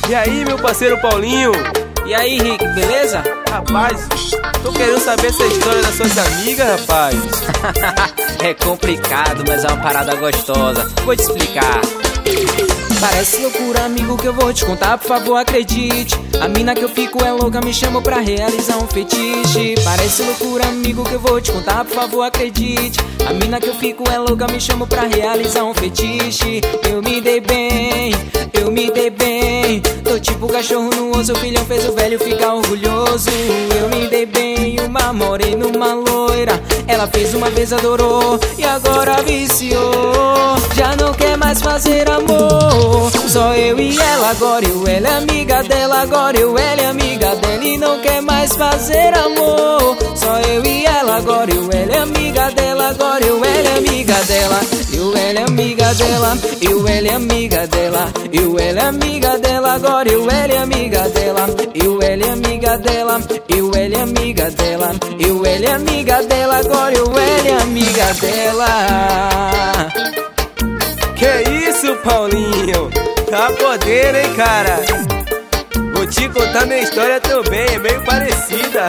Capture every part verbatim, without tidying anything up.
E aí, meu parceiro Paulinho? E aí, Rick, beleza? Rapaz, tô querendo saber essa história das suas amigas, rapaz. É complicado, mas é uma parada gostosa. Vou te explicar. Parece loucura, amigo, que eu vou te contar, por favor, acredite. A mina que eu fico é louca, me chamou pra realizar um fetiche. Parece loucura, amigo, que eu vou te contar, por favor, acredite. A mina que eu fico é louca, me chamou pra realizar um fetiche. Eu me dei bem, eu me dei bem. Tô tipo cachorro no osso, o filhão fez o velho ficar orgulhoso. Eu me dei bem, uma morena, uma loira. Ela fez uma vez, adorou, e agora viciou. Já não quer mais fazer amor, só eu e ela. Agora eu, ela é amiga dela. Agora eu, ela é amiga dela. E não quer mais fazer amor, só eu e ela. Agora eu, ela é amiga dela. Agora eu, ela é amiga dela. Eu, ela é amiga dela. Eu, ela é amiga dela. Eu, ela é amiga dela. Agora eu, ela é amiga dela. Eu, ela é amiga dela. Eu, ela é amiga dela. Eu, ela é amiga dela. Agora eu, ela é amiga dela. Que isso, Paulinho? Tá podendo, hein, cara? Vou te contar minha história também, é meio parecida.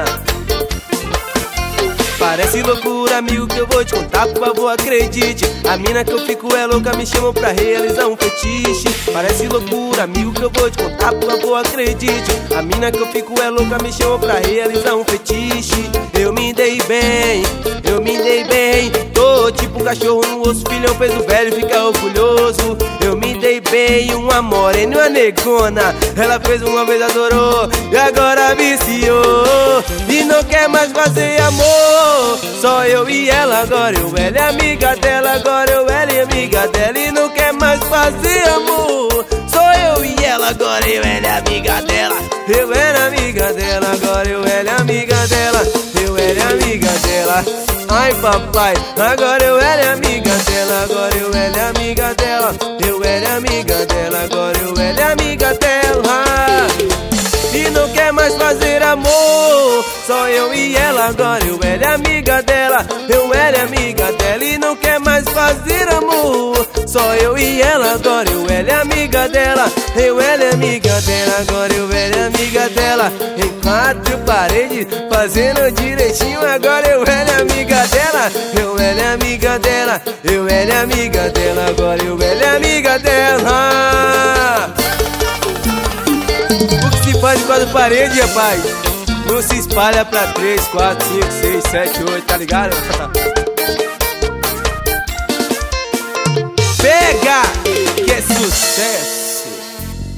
Parece loucura, amigo, que eu vou te contar, por favor, acredite. A mina que eu fico é louca, me chamou pra realizar um fetiche. Parece loucura, amigo, que eu vou te contar, por favor, acredite. A mina que eu fico é louca, me chamou pra realizar um fetiche. Eu me dei bem, eu me dei bem. Tô tipo cachorro no osso, filhão fez o velho ficar orgulhoso. Eu me dei bem, uma morena e uma negona. Ela fez uma vez, adorou, e agora viciou. E não quer mais fazer amor, só eu e ela. Agora eu, ela é amiga dela. Agora eu, ela é amiga dela. E não quer mais fazer amor, só eu e ela. Agora eu, ela é amiga dela. Eu era amiga dela. Agora eu, ela é amiga dela. Eu, ela é amiga dela. Ai, papai, agora eu, ela é amiga dela. Agora eu, ela é amiga dela. Eu, ela é amiga dela. Agora eu, ela é amiga dela. E não quer mais fazer amor, só eu e ela. Agora eu, ela é amiga dela. Eu, ela é amiga dela. E não quer mais fazer amor, só eu e ela. Agora eu, ela é amiga dela. Eu, ela é amiga dela. Agora eu, ela é amiga dela. Em quatro paredes, fazendo direitinho. Agora eu, ela é amiga dela. Eu, ela é amiga dela. Eu, ela é amiga dela. Agora eu, ela é amiga dela. O que se faz de quatro paredes, rapaz, não se espalha pra três, quatro, cinco, seis, sete, oito, tá ligado? Pega, que é sucesso!